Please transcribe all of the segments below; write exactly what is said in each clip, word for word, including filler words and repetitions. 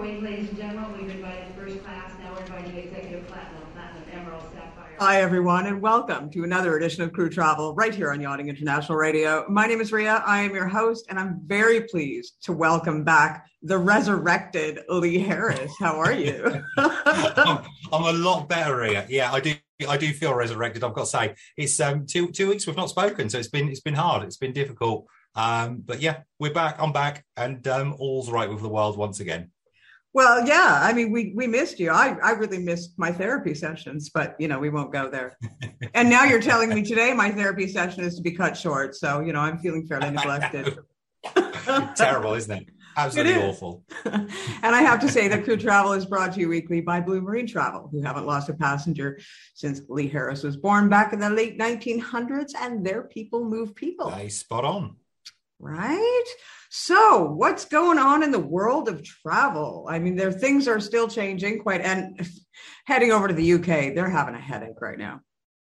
Ladies and gentlemen, we've invited first class, now we're inviting executive platinum, platinum, emerald, sapphire. Hi, everyone, and welcome to another edition of Crew Travel right here on Yachting International Radio. My name is Ria. I am your host, and I'm very pleased to welcome back the resurrected Lee Harris. How are you? I'm, I'm a lot better, Ria. Yeah, I do. I do feel resurrected. I've got to say, it's um, two two weeks we've not spoken, so it's been it's been hard. It's been difficult. Um, but yeah, we're back. I'm back, and um, all's right with the world once again. Well, yeah, I mean, we we missed you. I, I really missed my therapy sessions, but, you know, we won't go there. And now you're telling me today my therapy session is to be cut short. So, you know, I'm feeling fairly neglected. Terrible, isn't it? Absolutely it awful. And I have to say that Crew Travel is brought to you weekly by Blue Marine Travel, who haven't lost a passenger since Lee Harris was born back in the late nineteen hundreds, and their people move people. Nice, spot on. Right? So what's going on in the world of travel? I mean, there things are still changing quite, and heading over to the U K, they're having a headache right now.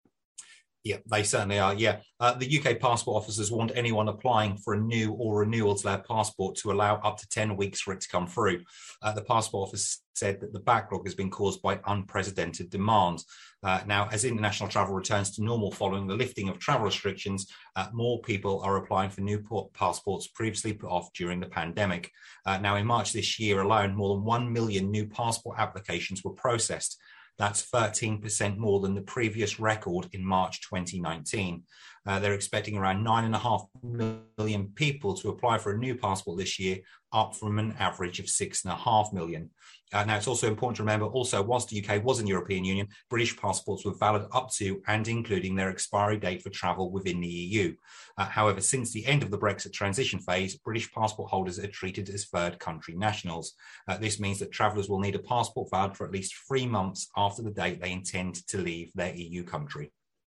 Yeah, they certainly are. Yeah. Uh, the U K passport officers want anyone applying for a new or renewal to their passport to allow up to ten weeks for it to come through. Uh, the passport office said that the backlog has been caused by unprecedented demand. Uh, now, as international travel returns to normal following the lifting of travel restrictions, uh, more people are applying for new passports previously put off during the pandemic. Uh, now, in March this year alone, more than one million new passport applications were processed. That's thirteen percent more than the previous record in March twenty nineteen. Uh, they're expecting around nine and a half million people to apply for a new passport this year, up from an average of six and a half million. Uh, now, it's also important to remember also, whilst the U K was in the European Union, British passports were valid up to and including their expiry date for travel within the E U. Uh, however, since the end of the Brexit transition phase, British passport holders are treated as third country nationals. Uh, this means that travellers will need a passport valid for at least three months after the date they intend to leave their E U country.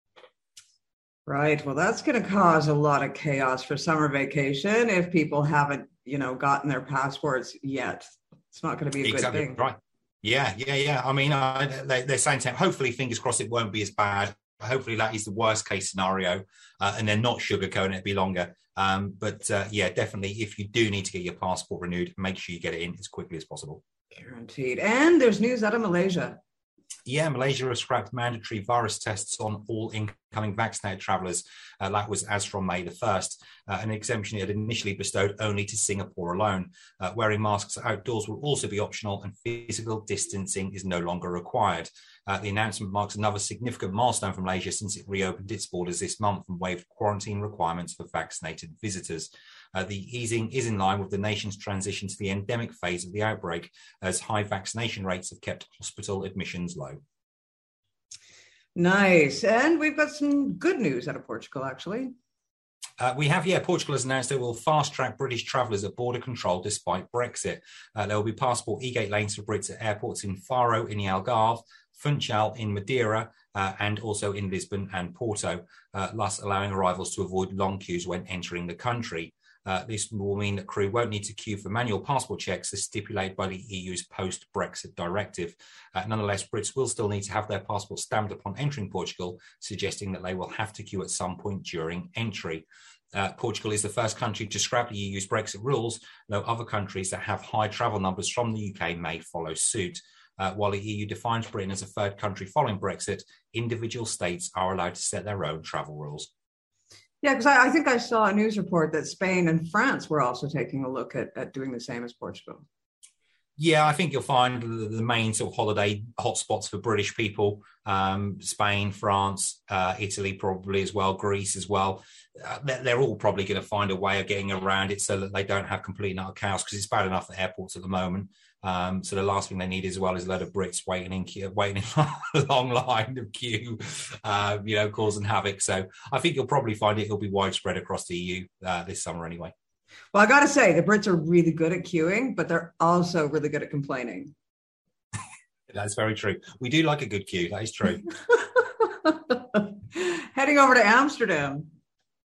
Right. Well, that's going to cause a lot of chaos for summer vacation if people haven't, you know, gotten their passports yet. It's not going to be a exactly, good thing. Right. Yeah, yeah, yeah. I mean, I, they, they're saying, hopefully, fingers crossed, it won't be as bad. Hopefully, that is the worst case scenario, uh, and they're not sugarcoating it be longer. Um, but uh, yeah, definitely, if you do need to get your passport renewed, make sure you get it in as quickly as possible. Guaranteed. And there's news out of Malaysia. Yeah, Malaysia has scrapped mandatory virus tests on all incoming vaccinated travellers. Uh, that was as from May the first, uh, an exemption it had initially bestowed only to Singapore alone. Uh, wearing masks outdoors will also be optional, and physical distancing is no longer required. Uh, the announcement marks another significant milestone for Malaysia since it reopened its borders this month and waived quarantine requirements for vaccinated visitors. Uh, the easing is in line with the nation's transition to the endemic phase of the outbreak, as high vaccination rates have kept hospital admissions low. Nice. And we've got some good news out of Portugal, actually. Uh, we have, yeah, Portugal has announced it will fast-track British travellers at border control despite Brexit. Uh, there will be passport e-gate lanes for Brits at airports in Faro in the Algarve, Funchal in Madeira, uh, and also in Lisbon and Porto, uh, thus allowing arrivals to avoid long queues when entering the country. Uh, this will mean that crew won't need to queue for manual passport checks as stipulated by the E U's post-Brexit directive. Uh, nonetheless, Brits will still need to have their passport stamped upon entering Portugal, suggesting that they will have to queue at some point during entry. Uh, Portugal is the first country to scrap the E U's Brexit rules, though other countries that have high travel numbers from the U K may follow suit. Uh, while the E U defines Britain as a third country following Brexit, individual states are allowed to set their own travel rules. Yeah, because I, I think I saw a news report that Spain and France were also taking a look at, at doing the same as Portugal. Yeah, I think you'll find the, the main sort of holiday hotspots for British people, um, Spain, France, uh, Italy probably as well, Greece as well. Uh, they're, they're all probably going to find a way of getting around it so that they don't have complete and utter chaos, because it's bad enough at airports at the moment. Um, so the last thing they need as well is a load of Brits waiting in queue, waiting in a long line of queue, uh, you know, causing havoc. So I think you'll probably find it, it'll be widespread across the E U uh, this summer anyway. Well, I got to say, the Brits are really good at queuing, but they're also really good at complaining. That's very true. We do like a good queue. That is true. Heading over to Amsterdam.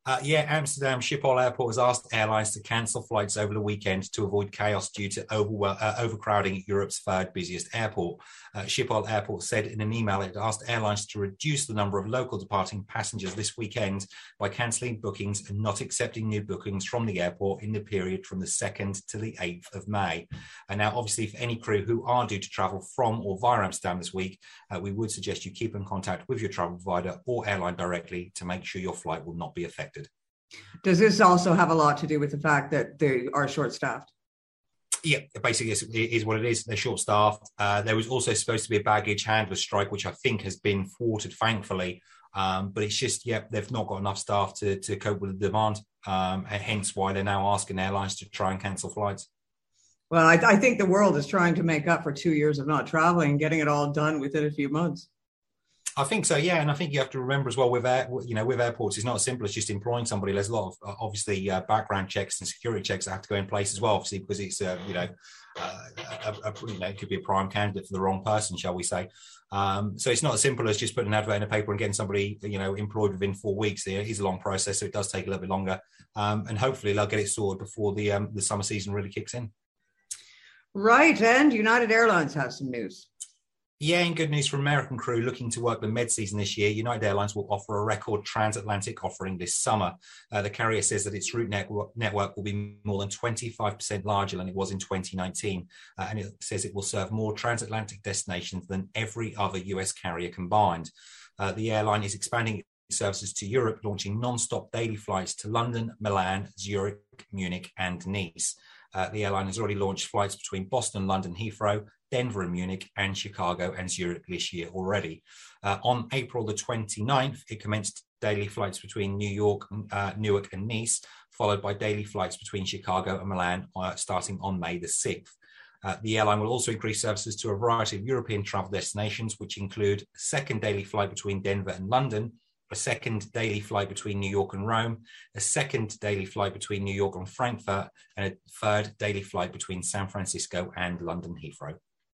Uh, yeah, Amsterdam Schiphol Airport has asked airlines to cancel flights over the weekend to avoid chaos due to over, uh, overcrowding at Europe's third busiest airport. Uh, Schiphol Airport said in an email it asked airlines to reduce the number of local departing passengers this weekend by cancelling bookings and not accepting new bookings from the airport in the period from the second to the eighth of May. And now, obviously, for any crew who are due to travel from or via Amsterdam this week, uh, we would suggest you keep in contact with your travel provider or airline directly to make sure your flight will not be affected. Does this also have a lot to do with the fact that they are short-staffed? Yeah, basically it is what it is. They're short-staffed. Uh, there was also supposed to be a baggage handler strike, which I think has been thwarted, thankfully. Um, but it's just, yeah, they've not got enough staff to, to cope with the demand, um, and hence why they're now asking airlines to try and cancel flights. Well, I, I think the world is trying to make up for two years of not traveling, getting it all done within a few months. I think so, yeah, and I think you have to remember as well with air, you know, with airports, it's not as simple as just employing somebody. There's a lot of uh, obviously uh, background checks and security checks that have to go in place as well, obviously, because it's uh, you know, uh, a, a, you know, it could be a prime candidate for the wrong person, shall we say? Um, so it's not as simple as just putting an advert in a paper and getting somebody, you know, employed within four weeks. It is a long process, so it does take a little bit longer, um, and hopefully they'll get it sorted before the um, the summer season really kicks in. Right, and United Airlines has some news. Yeah, and good news for American crew looking to work the mid-season this year. United Airlines will offer a record transatlantic offering this summer. Uh, the carrier says that its route network, network will be more than twenty-five percent larger than it was in twenty nineteen. Uh, and it says it will serve more transatlantic destinations than every other U S carrier combined. Uh, the airline is expanding its services to Europe, launching non-stop daily flights to London, Milan, Zurich, Munich, and Nice. Uh, the airline has already launched flights between Boston, London, Heathrow, Denver and Munich, and Chicago and Zurich this year already. Uh, on April the twenty-ninth, it commenced daily flights between New York, uh, Newark and Nice, followed by daily flights between Chicago and Milan, uh, starting on May the sixth. Uh, the airline will also increase services to a variety of European travel destinations, which include a second daily flight between Denver and London, a second daily flight between New York and Rome, a second daily flight between New York and Frankfurt, and a third daily flight between San Francisco and London Heathrow.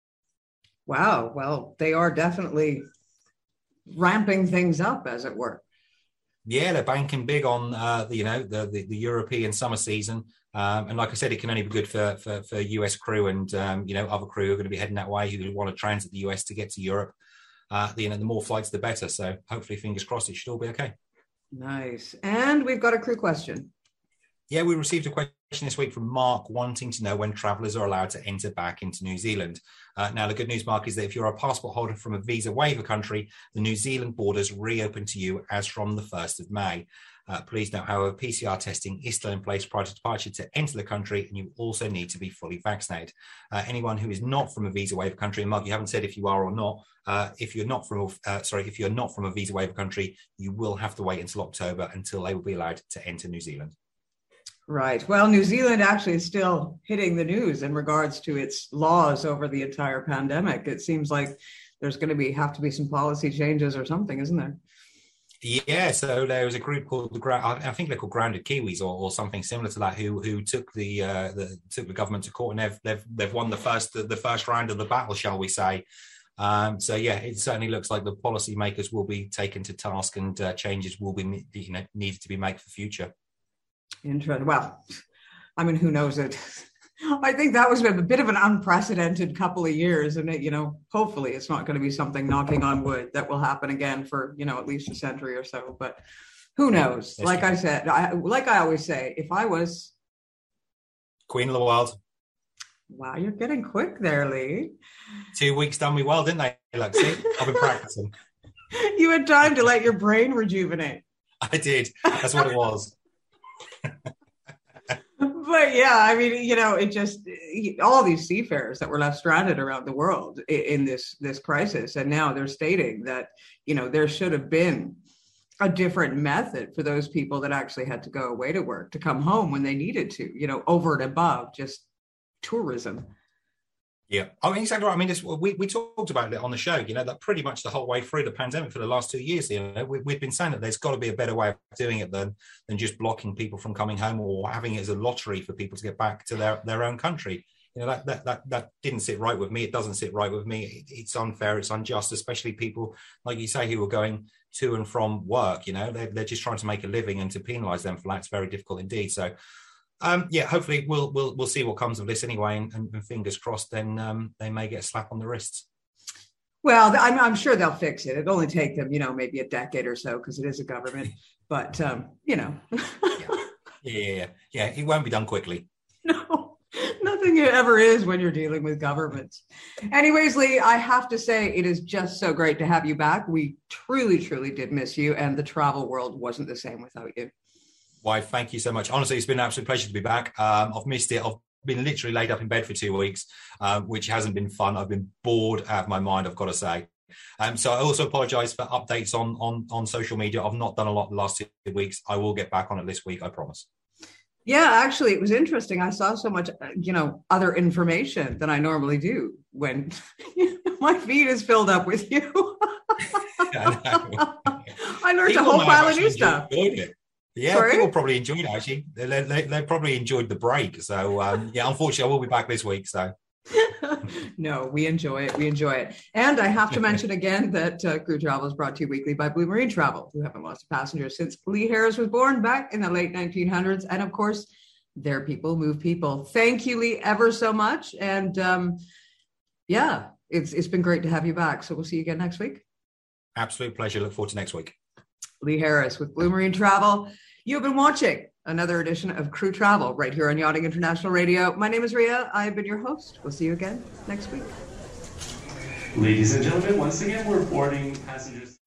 Wow. Well, they are definitely ramping things up, as it were. Yeah, they're banking big on uh, the, you know, the, the the European summer season, um, and like I said, it can only be good for for, for U S crew and um, you know, other crew who are going to be heading that way, who want to transit the U S to get to Europe. Uh, the, you know, the more flights, the better. So hopefully, fingers crossed, it should all be okay. Nice. And we've got a crew question. Yeah, we received a question this week from Mark wanting to know when travellers are allowed to enter back into New Zealand. Uh, now, the good news, Mark, is that if you're a passport holder from a visa waiver country, the New Zealand borders reopen to you as from the first of May. Uh, please note, however, P C R testing is still in place prior to departure to enter the country, and you also need to be fully vaccinated. Uh, anyone who is not from a visa waiver country, and Mark, you haven't said if you are or not. Uh, if you're not from, uh, sorry, if you're not from a visa waiver country, you will have to wait until October until they will be allowed to enter New Zealand. Right. Well, New Zealand actually is still hitting the news in regards to its laws over the entire pandemic. It seems like there's going to be have to be some policy changes or something, isn't there? Yeah, so there was a group called the I think they're called Grounded Kiwis or, or something similar to that, who who took the, uh, the took the government to court, and they've they've they've won the first the first round of the battle, shall we say? Um, so yeah, it certainly looks like the policymakers will be taken to task, and uh, changes will be you know needed to be made for the future. Interesting. Well, I mean, who knows it? I think that was a bit of an unprecedented couple of years, and it, you know, hopefully it's not going to be something, knocking on wood, that will happen again for, you know, at least a century or so. But who knows? That's like true. I said, I, like I always say, if I was Queen of the world. Wow, you're getting quick there, Lee. Two weeks done me well, didn't they? Look, see, I've been practicing. You had time to let your brain rejuvenate. I did. That's what it was. But yeah, I mean, you know, it just all these seafarers that were left stranded around the world in, in this this crisis, and now they're stating that, you know, there should have been a different method for those people that actually had to go away to work to come home when they needed to, you know, over and above just tourism. Yeah, I mean, exactly right. I mean, this, we, we talked about it on the show, you know, that pretty much the whole way through the pandemic for the last two years, you know, we, we've been saying that there's got to be a better way of doing it than than just blocking people from coming home or having it as a lottery for people to get back to their, their own country. you know, that that that that didn't sit right with me. It doesn't sit right with me. It, it's unfair. It's unjust, especially people like you say who were going to and from work. You know, they're, they're just trying to make a living, and to penalise them for that's very difficult indeed. So, um, yeah, hopefully we'll we'll we'll see what comes of this anyway, and, and, and fingers crossed, then um, they may get a slap on the wrists. Well, I'm, I'm sure they'll fix it. It'll only take them, you know, maybe a decade or so because it is a government. But um, you know, yeah. yeah, yeah, yeah, it won't be done quickly. No, nothing ever is when you're dealing with governments. Anyways, Lee, I have to say it is just so great to have you back. We truly, truly did miss you, and the travel world wasn't the same without you. Why, thank you so much. Honestly, it's been an absolute pleasure to be back. Um, I've missed it. I've been literally laid up in bed for two weeks, um, which hasn't been fun. I've been bored out of my mind, I've got to say. Um, so I also apologise for updates on, on, on social media. I've not done a lot the last two weeks. I will get back on it this week, I promise. Yeah, actually, it was interesting. I saw so much, you know, other information than I normally do when my feed is filled up with you. I, I learned People a whole pile of new stuff. It. Yeah, Sorry? People probably enjoyed it, actually. They, they, they probably enjoyed the break. So, um, yeah, unfortunately, I will be back this week. So. No, we enjoy it. We enjoy it. And I have to mention again that uh, Crew Travel is brought to you weekly by Blue Marine Travel, who haven't lost a passenger since Lee Harris was born back in the late nineteen hundreds. And of course, their people move people. Thank you, Lee, ever so much. And um, yeah, it's it's been great to have you back. So we'll see you again next week. Absolute pleasure. Look forward to next week. Lee Harris with Blue Marine Travel. You've been watching another edition of Crew Travel right here on Yachting International Radio. My name is Ria. I've been your host. We'll see you again next week. Ladies and gentlemen, once again, we're boarding passengers.